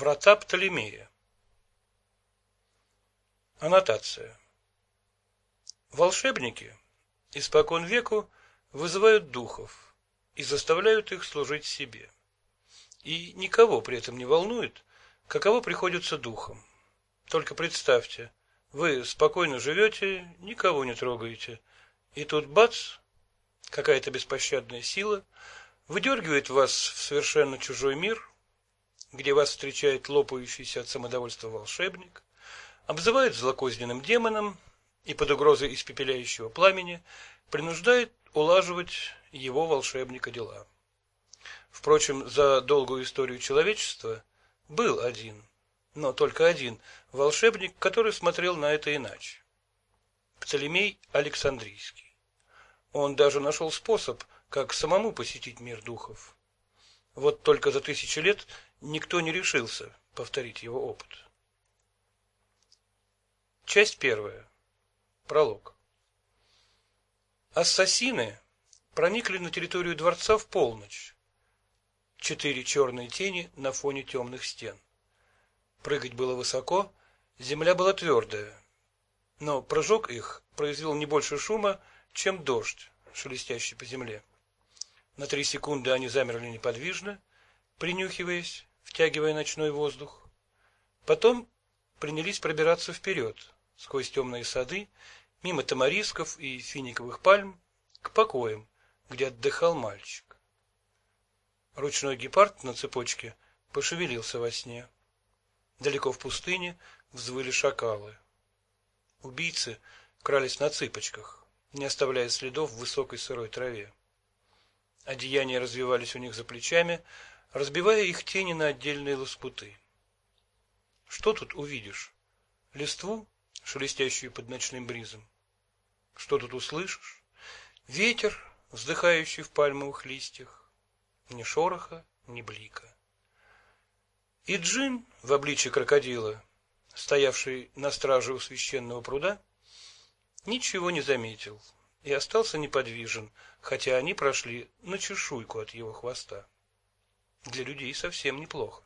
Врата Птолемея. Аннотация. Волшебники испокон веку вызывают духов и заставляют их служить себе. И никого при этом не волнует, каково приходится духам. Только представьте, вы спокойно живете, никого не трогаете, и тут бац, какая-то беспощадная сила выдергивает вас в совершенно чужой мир, где вас встречает лопающийся от самодовольства волшебник, обзывает злокозненным демоном и под угрозой испепеляющего пламени принуждает улаживать его волшебника дела. Впрочем, за долгую историю человечества был один, но только один волшебник, который смотрел на это иначе. Птолемей Александрийский. Он даже нашел способ, как самому посетить мир духов. Вот только за 1000 лет никто не решился повторить его опыт. Часть первая. Пролог. Ассасины проникли на территорию дворца в полночь. 4 черные тени на фоне темных стен. Прыгать было высоко, земля была твердая, но прыжок их произвел не больше шума, чем дождь, шелестящий по земле. На 3 секунды они замерли неподвижно, принюхиваясь, втягивая ночной воздух. Потом принялись пробираться вперед, сквозь темные сады, мимо тамарисков и финиковых пальм, к покоям, где отдыхал мальчик. Ручной гепард на цепочке пошевелился во сне. Далеко в пустыне взвыли шакалы. Убийцы крались на цыпочках, не оставляя следов в высокой сырой траве. Одеяния развивались у них за плечами, разбивая их тени на отдельные лоскуты. Что тут увидишь? Листву, шелестящую под ночным бризом? Что тут услышишь? Ветер, вздыхающий в пальмовых листьях. Ни шороха, ни блика. И джин в обличье крокодила, стоявший на страже у священного пруда, ничего не заметил и остался неподвижен, хотя они прошли на чешуйку от его хвоста. Для людей совсем неплохо.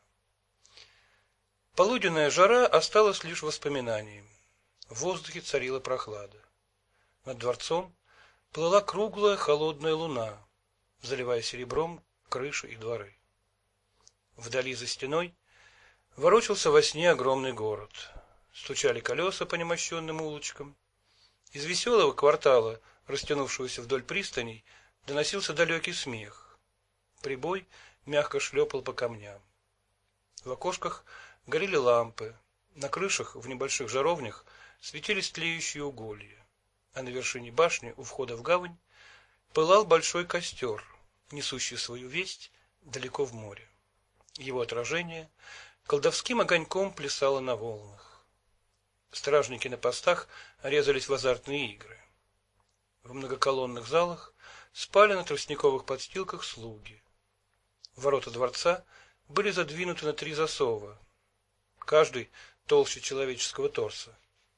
Полуденная жара осталась лишь воспоминанием. В воздухе царила прохлада. Над дворцом плыла круглая холодная луна, заливая серебром крыши и дворы. Вдали за стеной ворочался во сне огромный город. Стучали колеса по немощенным улочкам. Из веселого квартала, растянувшегося вдоль пристаней, доносился далекий смех. Прибой мягко шлепал по камням. В окошках горели лампы, на крышах в небольших жаровнях светились тлеющие уголья, а на вершине башни у входа в гавань пылал большой костер, несущий свою весть далеко в море. Его отражение колдовским огоньком плясало на волнах. Стражники на постах резались в азартные игры. В многоколонных залах спали на тростниковых подстилках слуги. Ворота дворца были задвинуты на 3 засова, каждый толще человеческого торса.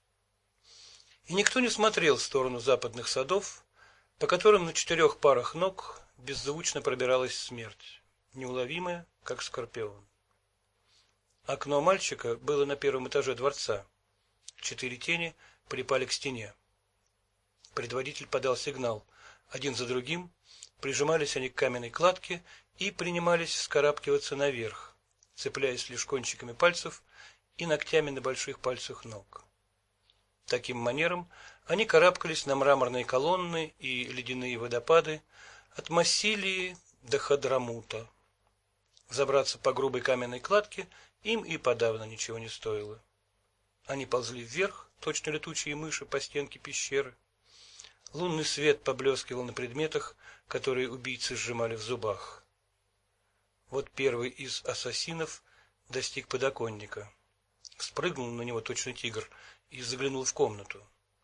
И никто не смотрел в сторону западных садов, по которым на 4 парах ног беззвучно пробиралась смерть, неуловимая, как скорпион. Окно мальчика было на 1-м этаже дворца. 4 тени припали к стене. Предводитель подал сигнал. Один за другим прижимались они к каменной кладке и принимались вскарабкиваться наверх, цепляясь лишь кончиками пальцев и ногтями на больших пальцах ног. Таким манером они карабкались на мраморные колонны и ледяные водопады от Массилии до Хадрамута. Взобраться по грубой каменной кладке им и подавно ничего не стоило. Они ползли вверх, точно летучие мыши по стенке пещеры. Лунный свет поблескивал на предметах, которые убийцы сжимали в зубах. Вот первый из ассасинов достиг подоконника, спрыгнул на него точно тигр и заглянул в комнату.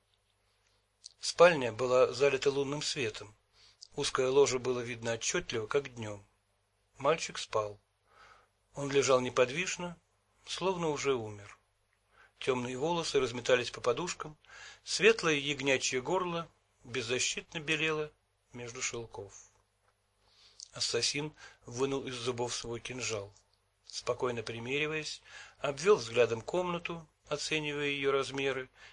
Спальня была залита лунным светом. Узкое ложе было видно отчетливо, как днем. Мальчик спал. Он лежал неподвижно, словно уже умер. Темные волосы разметались по подушкам, светлое ягнячье горло беззащитно белело между шелков. Ассасин вынул из зубов свой кинжал. Спокойно примериваясь, обвел взглядом комнату, оценивая ее размеры